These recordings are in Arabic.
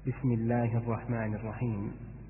بسم الله الرحمن الرحيم.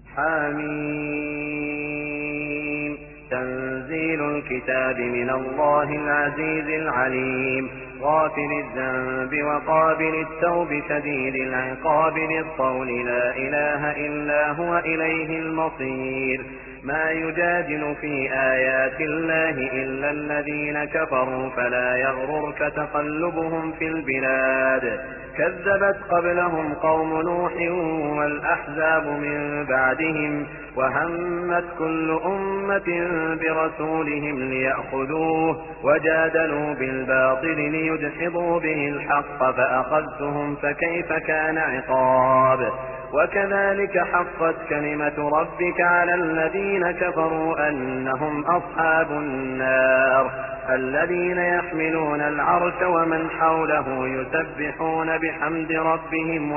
حميم. تنزيل الكتاب من الله العزيز العليم، غافر الذنب وقابل التوب شديد العقاب ذي الطول، لا إله إلا هو إليه المصير. ما يجادل في آيات الله إلا الذين كفروا، فلا يغررك تقلبهم في البلاد. كذبت قبلهم قوم نوح والأحزاب من بعدهم، وهمت كل أمة برسولهم ليأخذوه، وجادلوا بالباطل ليدحضوا به الحق، فأخذتهم فكيف كان عقاب. وكذلك حقت كلمة ربك على الذين كفروا أنهم أصحاب النار، الذين يحملون العرش ومن حوله يسبحون بحمد ربهم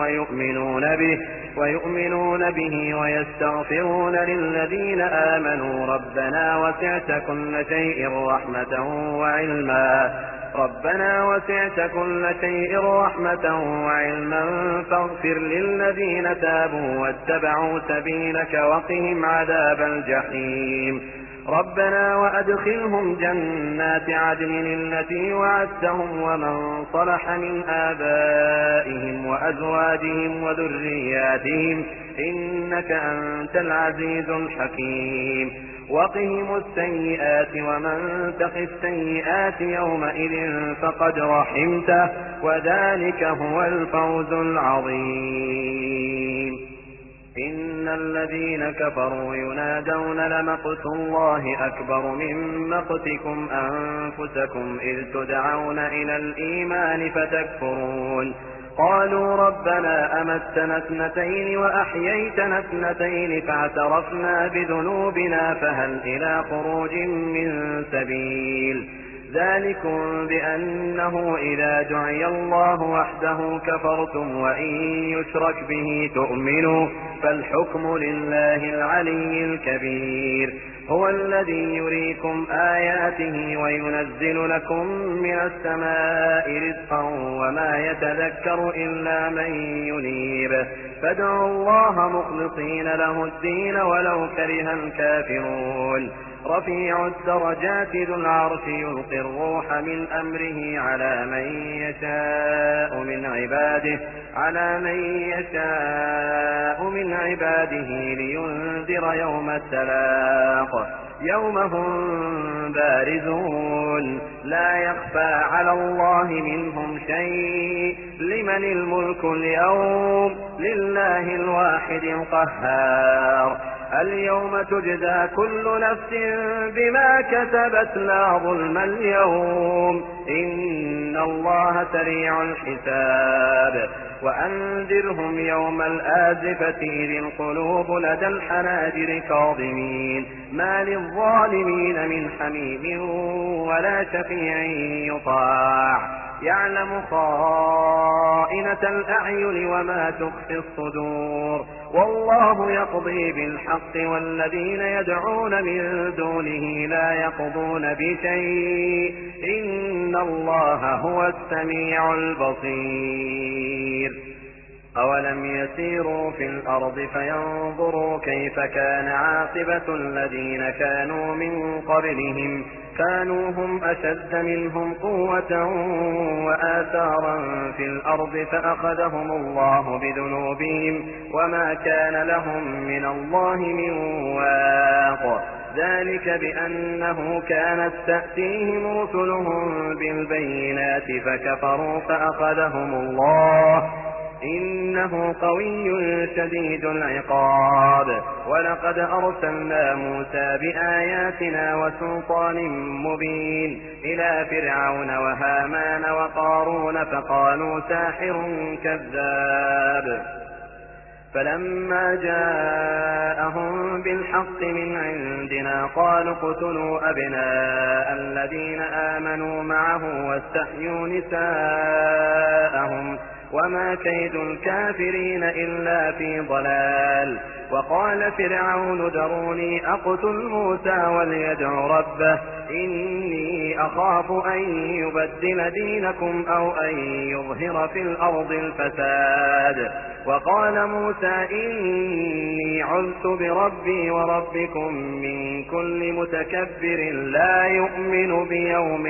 ويؤمنون به ويستغفرون للذين آمنوا ربنا وسعت كل شيء رحمة وعلما فاغفر للذين تابوا واتبعوا سبيلك وقهم عذاب الجحيم. ربنا وأدخلهم جنات عدن التي وعدتهم ومن صلح من آبائهم وأزواجهم وذرياتهم إنك أنت العزيز الحكيم. وقهم السيئات ومن تق السيئات يومئذ فقد رحمته، وذلك هو الفوز العظيم. إن الذين كفروا ينادون لمقت الله أكبر من مقتكم أنفسكم إذ تدعون إلى الإيمان فتكفرون. قالوا ربنا أمتنا اثنتين وأحييتنا اثنتين فاعترفنا بذنوبنا فهل إلى خروج من سبيل. ذلكم بأنه إذا دعي الله وحده كفرتم وإن يشرك به تؤمنوا، فالحكم لله العلي الكبير. هو الذي يريكم آياته وينزل لكم من السماء رزقا وما يتذكر إلا من ينيب، فادعوا الله مخلصين له الدين ولو كره الكافرون. رفيع الدرجات ذو العرش يلقي الروح من أمره على من يشاء من عباده لينذر يوم التلاق، يوم هم بارزون لا يخفى على الله منهم شيء. لمن الملك اليوم؟ لله الواحد القهار. اليوم تجزى كل نفس بما كسبت لا ظلم اليوم، إن الله سريع الحساب. وأنذرهم يوم الآزفة إذ القلوب لدى الحناجر كاظمين، ما للظالمين من حميم ولا شفيع يطاع، يعلم خائنة الأعين وما تخفي الصدور. والله يقضي بالحق والذين يدعون من دونه لا يقضون بشيء، إن الله هو السميع البصير. أولم يسيروا في الأرض فينظروا كيف كان عاقبة الذين كانوا من قبلهم، كانوا هم أشد منهم قوة وآثارا في الأرض فأخذهم الله بذنوبهم وما كان لهم من الله من واق. ذلك بأنه كانت تأتيهم رسلهم بالبينات فكفروا فأخذهم الله، إنه قوي شديد العقاب. ولقد أرسلنا موسى بآياتنا وسلطان مبين إلى فرعون وهامان وقارون فقالوا ساحر كذاب، فلما جاءهم بالحق من عندنا قالوا اقتلوا أبناء الذين آمنوا معه واستحيوا نساءهم وما كيد الكافرين إلا في ضلال. وقال فرعون ذروني أقتل موسى وليدع ربه إني أخاف أن يبدل دينكم أو أن يظهر في الأرض الفساد. وقال موسى إني عذت بربي وربكم من كل متكبر لا يؤمن بيوم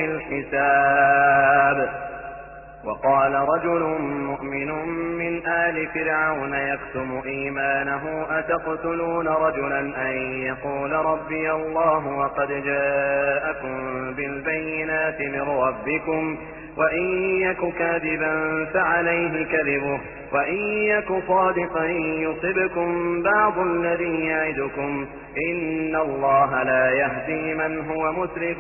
الحساب. وقال رجل مؤمن من آل فرعون يكتم إيمانه أتقتلون رجلا أن يقول ربي الله وقد جاءكم بالبينات من ربكم وإن يك كاذبا فعليه كذبه وإن يك صادقا يصبكم بعض الذي يعدكم إن الله لا يهدي من هو مسرف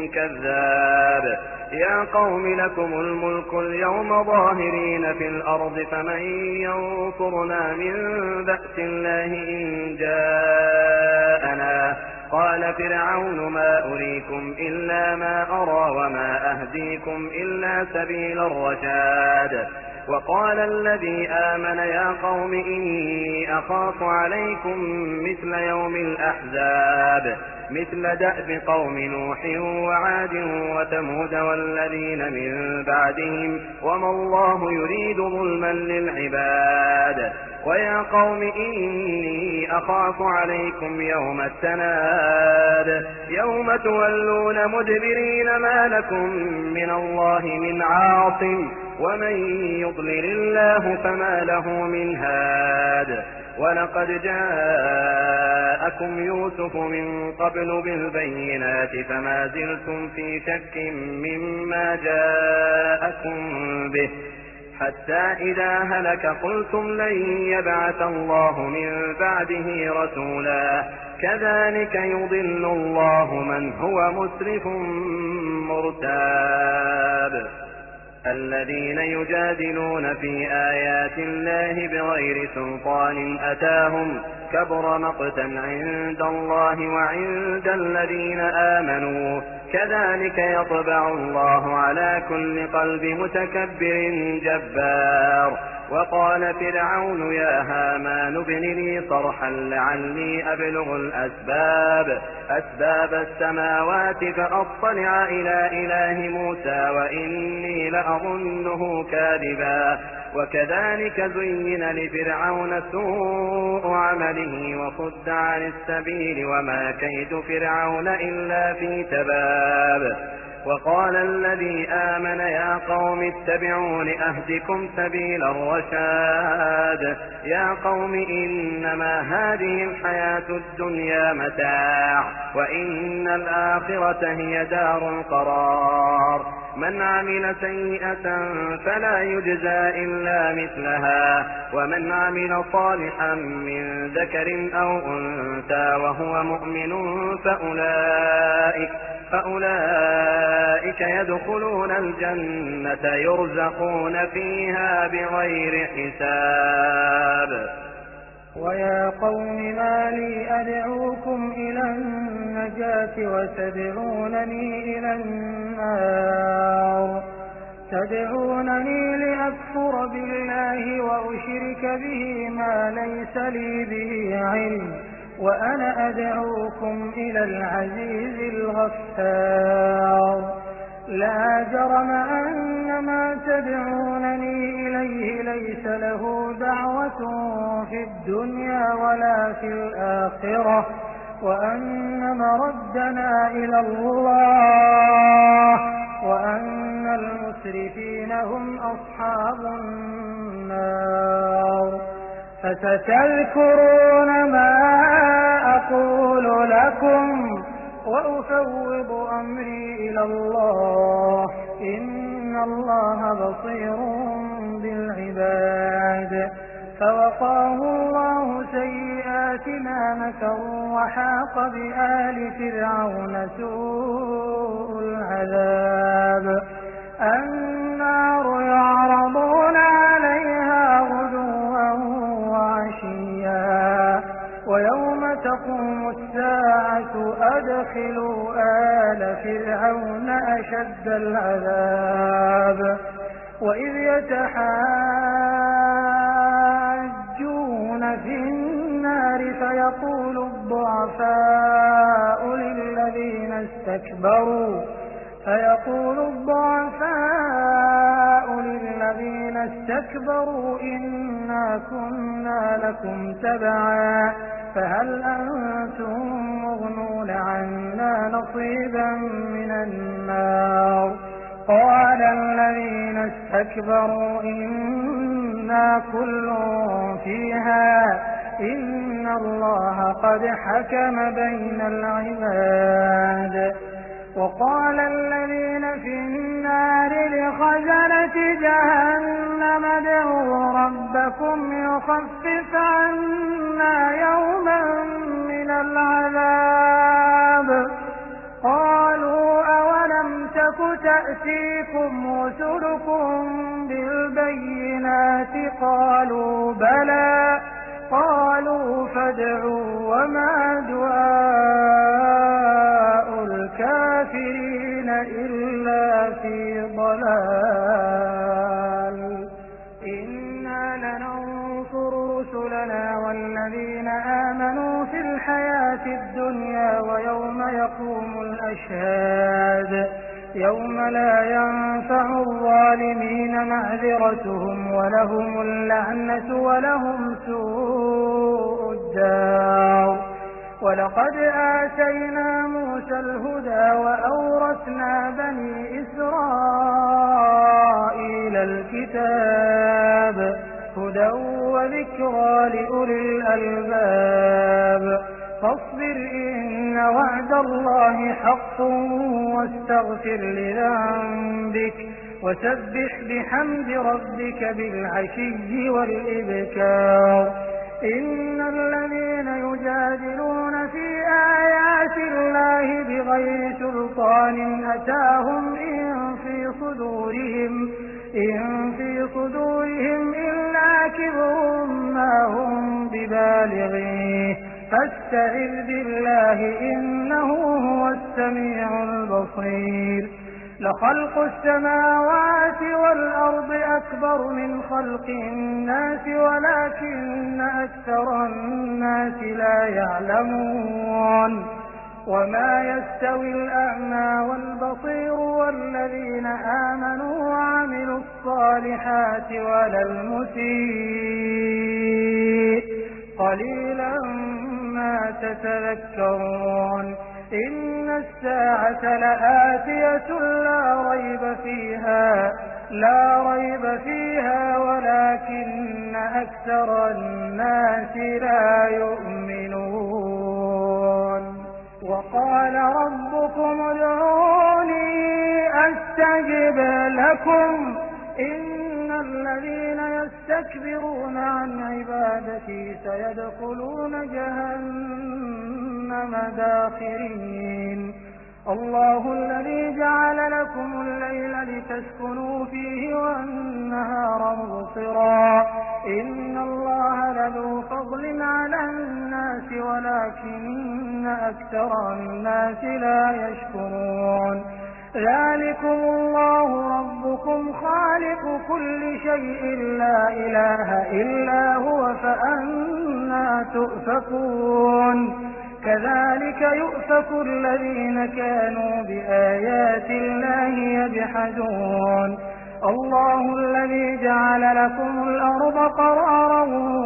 كذاب. يا قوم لكم الملك اليوم ظاهرين في الأرض فمن ينصرنا من بأس الله إن جاءنا. قال فرعون ما أريكم إلا ما أرى وما أهديكم إلا سبيل الرشاد. وقال الذي آمن يا قوم إني أخاف عليكم مثل يوم الأحزاب مثل دأب قوم نوح وعاد وثمود والذين من بعدهم وما الله يريد ظلما للعباد. ويا قوم إني أخاف عليكم يوم التناد يوم تولون مدبرين ما لكم من الله من عاصم ومن يضلل الله فما له من هاد. ولقد جاءكم يوسف من قبل بالبينات فما زلتم في شك مما جاءكم به حتى إذا هلك قلتم لن يبعث الله من بعده رسولا كذلك يضل الله من هو مسرف مرتاب. الذين يجادلون في آيات الله بغير سلطان أتاهم كبر مقتا عند الله وعند الذين آمنوا كذلك يطبع الله على كل قلب متكبر جبار. وقال فرعون يا هامان ابن لي صرحا لعلي أبلغ أسباب السماوات فأطلع إلى إله موسى وإني لأظنه كاذبا. وكذلك زين لفرعون سوء عمله وصد عن السبيل وما كيد فرعون إلا في تباب. وقال الذي آمن يا قوم اتبعون أهدكم سبيل الرشاد. يا قوم إنما هذه الحياة الدنيا متاع وإن الآخرة هي دار القرار. من عمل سيئة فلا يجزى إلا مثلها ومن عمل صالحا من ذكر أو أنثى وهو مؤمن فأولئك يدخلون الجنة يرزقون فيها بغير حساب. ويا قوم ما لي أدعوكم إلى النجاة وتدعونني إلى النار تدعونني لأكفر بالله وأشرك به ما ليس لي به علم وأنا أدعوكم إلى العزيز الغفار. لا جرم أن ما تدعونني إليه ليس له دعوة في الدنيا ولا في الآخرة وأن مردنا إلى الله وأن المسرفين هم أصحاب النار. فستذكرون ما أقول لكم وأفوض أمري إلى الله إن الله بصير بالعباد. فوقاه الله سيئات ما مكروا وحاق بآل فرعون سوء العذاب. النار يعرضون عليها غدوا وعشيا ويوم تقوم الساعة أدخلوا آل فرعون أشد العذاب. وإذ يتحاجون في النار فيقول الضعفاء للذين استكبروا إنا كنا لكم تبعا فهل أنتم مغنون عنا نصيبا من النار قال الذين استكبروا إنا كل فيها إن الله قد حكم بين العباد وقال الذين في النار لخزنة جهنم ادعوا ربكم يخفف عنا يوما من العذاب قالوا أولم تك تأتيكم رسلكم بالبينات قالوا بلى قالوا فادعوا وما دعاء الكافرين إلا في ضلال إنا لننصر رسلنا والذين آمنوا في الحياة الدنيا ويوم يقوم الأشهاد يوم لا ينفع الظالمين معذرتهم ولهم اللعنة ولهم سوء الدار ولقد آتينا موسى الهدى وأورثنا بني إسرائيل الكتاب هدى وذكرى لأولي الألباب فاصبر إن وعد الله حق واستغفر لذنبك وسبح بحمد ربك بالعشي والإبكار إن الذين يجادلون في آيات الله بغير سلطان أتاهم إن في صدورهم إلا كبر ما هم ببالغيه فاستعذ بالله إنه هو السميع البصير لخلق السماوات والأرض أكبر من خلق الناس ولكن أكثر الناس لا يعلمون وما يستوي الأعمى والبصير والذين آمنوا وعملوا الصالحات ولا المسيء قليلا ما تتذكرون إن الساعة لآتية لا ريب فيها ولكن أكثر الناس لا يؤمنون وقال ربكم ادعوني أستجب لكم إن الذين يستكبرون عن عبادتي سيدخلون جهنم داخرين الله الذي جعل لكم الليل لتسكنوا فيه والنهار مبصرا إن الله لذو فضل على الناس ولكن أكثر الناس لا يشكرون ذلكم الله ربكم خالق كل شيء لا إله إلا هو فأنى تؤفكون كذلك يؤفك الذين كانوا بآيات الله يجحدون الله الذي جعل لكم الأرض قرارا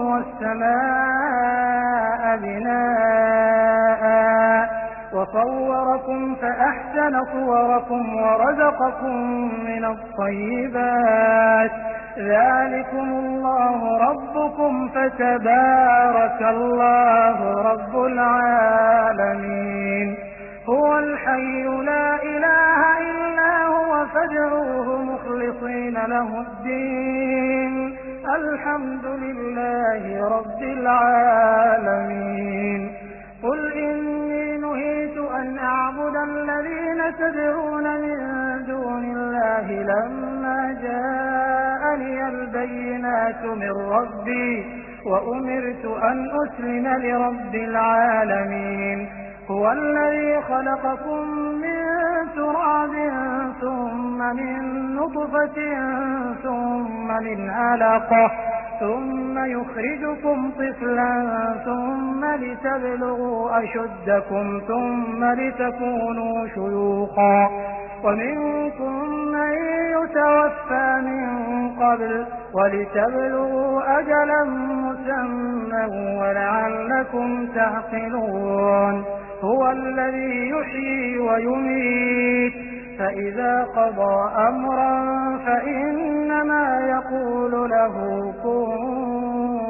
والسماء بناء وصوركم فأحسن صوركم ورزقكم من الطيبات ذلكم الله ربكم فتبارك الله رب العالمين هو الحي لا إله إلا هو فادعوه مخلصين له الدين الحمد لله رب العالمين قل إني نهيت أن أعبد الذين تدعون من دون الله لما جاءني البينات من ربي وأمرت أن أسلم لرب العالمين هو الذي خلقكم من تراب ثم من نطفة ثم من علقة ثم يخرجكم طفلا ثم لتبلغوا أشدكم ثم لتكونوا شيوخا ومنكم من يتوفى من قبل ولتبلغوا أجلا مسمى ولعلكم تعقلون هو الذي يحيي ويميت فإذا قضى أمرا فإنما يقول له كن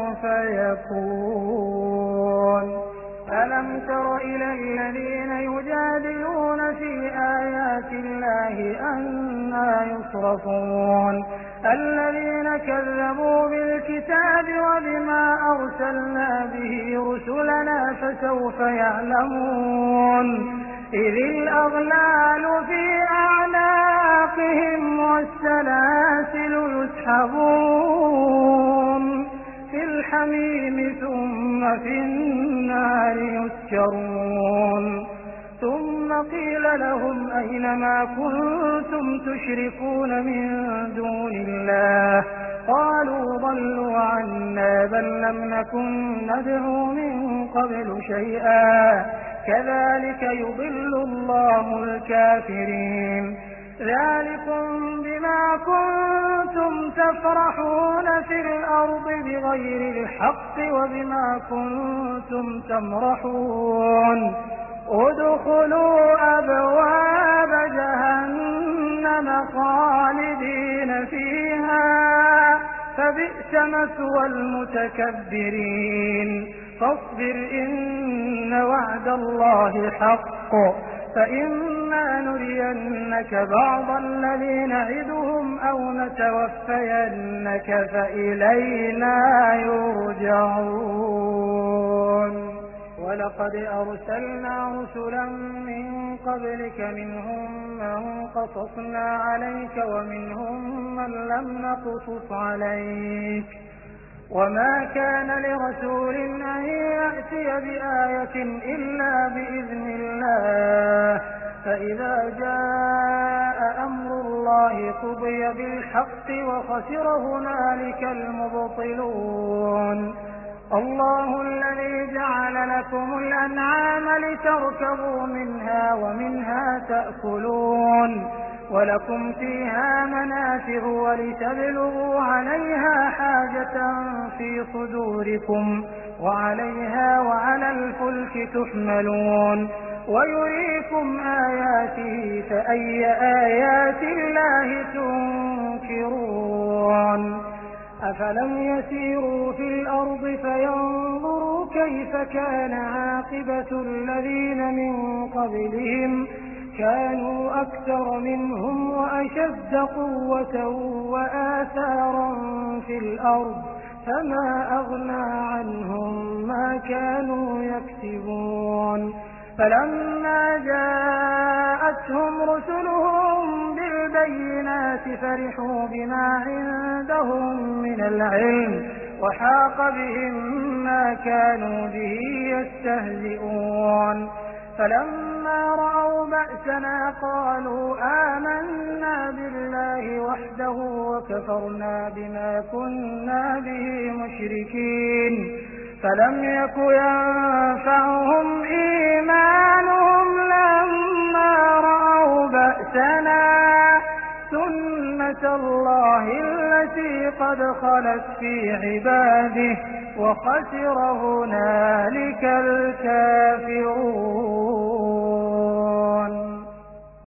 فيكون ألم تر إلى الذين يجادلون في آيات الله أنى يصرفون الذين كذبوا بالكتاب وبما أرسلنا به رسلنا فسوف يعلمون إذ الأغلال في أعناقهم والسلاسل يسحبون في الحميم ثم في النار يسجرون ثم قيل لهم أين ما كنتم تشركون من دون الله قالوا ضلوا عنا بل لم نكن ندعو من قبل شيئا كذلك يضل الله الكافرين ذلكم بما كنتم تفرحون في الأرض بغير الحق وبما كنتم تمرحون ادخلوا أبواب جهنم خالدين فيها فبئس مثوى المتكبرين فاصبر إن وعد الله حق فإما نرينك بعض الذي نعدهم أو نتوفينك فإلينا يرجعون ولقد أرسلنا رسلا من قبلك منهم من قصصنا عليك ومنهم من لم نقصص عليك وما كان لرسول أن يأتي بآية إلا بإذن الله فإذا جاء أمر الله قضي بالحق وخسر هنالك المبطلون الله الذي جعل لكم الأنعام لتركبوا منها ومنها تأكلون ولكم فيها منافع ولتبلغوا عليها حاجة في صدوركم وعليها وعلى الفلك تحملون ويريكم آياته فأي آيات الله تنكرون أفلم يسيروا في الأرض فينظروا كيف كان عاقبة الذين من قبلهم كانوا أكثر منهم وأشد قوة وآثارا في الأرض فما أغنى عنهم ما كانوا يكسبون فلما جاءتهم رسلهم بالبينات فرحوا بما عندهم من العلم وحاق بهم ما كانوا به يستهزئون فلما رأوا بأسنا قالوا آمنا بالله وحده وكفرنا بما كنا به مشركين فلم يك ينفعهم إيمانهم لما رأوا بأسنا سنة الله التي قد خلت في عباده وخسر هنالك الكافرون